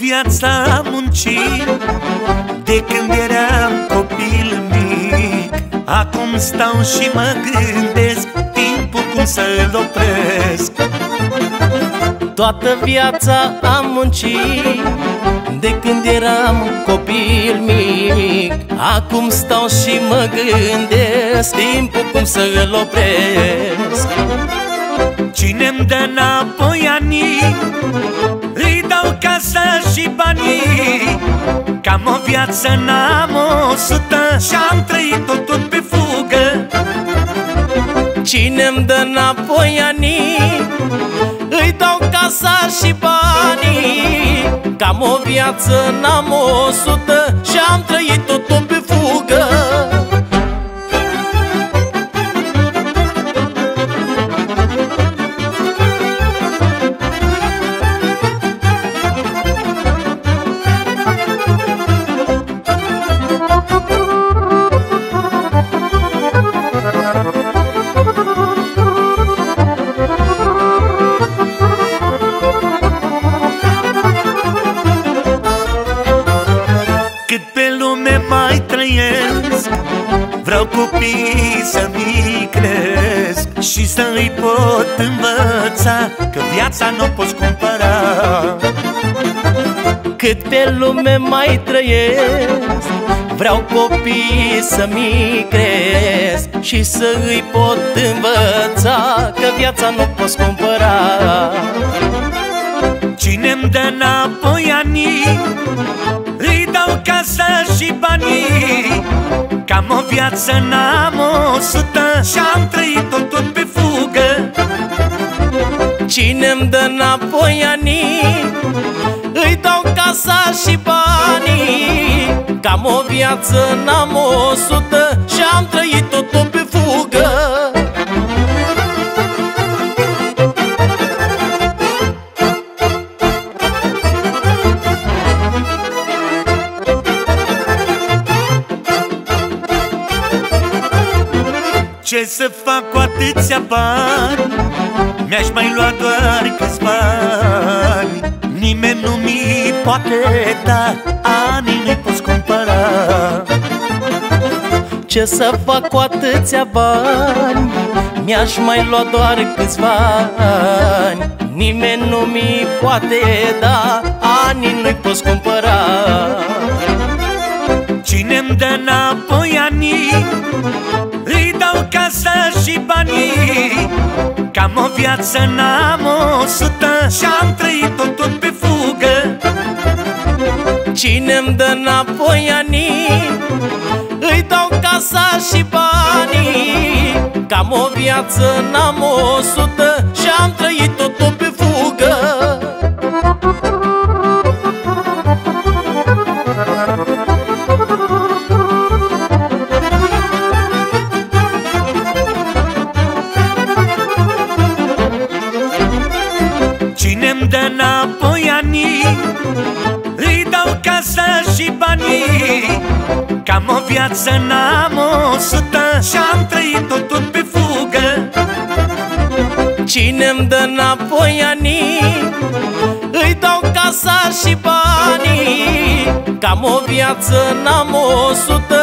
viață am muncit de când eram copil mic. Acum stau și mă gândesc timpul cum să-l opresc. Toată viața am muncit de când eram copil mic. Acum stau și mă gândesc timpul cum să-l opresc. Cine-mi dă înapoi anii, îi dau casa și banii. Cam o viață n-am 100 și-am trăit-o tot pe fugă. Cine-mi dă înapoi anii, îi dau casa și banii. Cam o viață n-am 100 și-am trăit-o tot pe fugă. Cât pe lume mai trăiesc, vreau copii să-mi cresc și să-i pot învăța că viața nu poți cumpăra. Cât pe lume mai trăiesc, vreau copii să-mi cresc și să-i pot învăța că viața nu poți cumpăra. Cine-mi dă înapoi anii, îi dau casa și banii. Cam o viață n-am 100 și-am trăit-o tot pe fugă. Cine-mi dă înapoi anii, îi dau casa și banii. Cam o viață n-am 100 și-am trăit-o tot pe fugă. Ce să fac cu atâția bani? Mi-aș mai lua doar câțiva ani. Nimeni nu mi poate da, anii nu-i poți cumpăra. Ce să fac cu atâția bani? Mi-aș mai lua doar câțiva ani. Nimeni nu mi poate da, anii nu-i poți cumpăra. Cine-mi dă înapoi anii, îi dau casa și banii. Cam o viață n-am 100 și-am trăit-o tot pe fugă. Cine-mi dă înapoi anii, îi dau casa și banii. Cam o viață n-am 100 și-am trăit-o tot pe fugă. Cine-mi dă înapoi anii, îi dau casa și banii. Cam o viață n-am 100 și-am trăit-o tot pe fugă. Cine-mi dă înapoi anii, îi dau casa și banii. Cam o viață n-am 100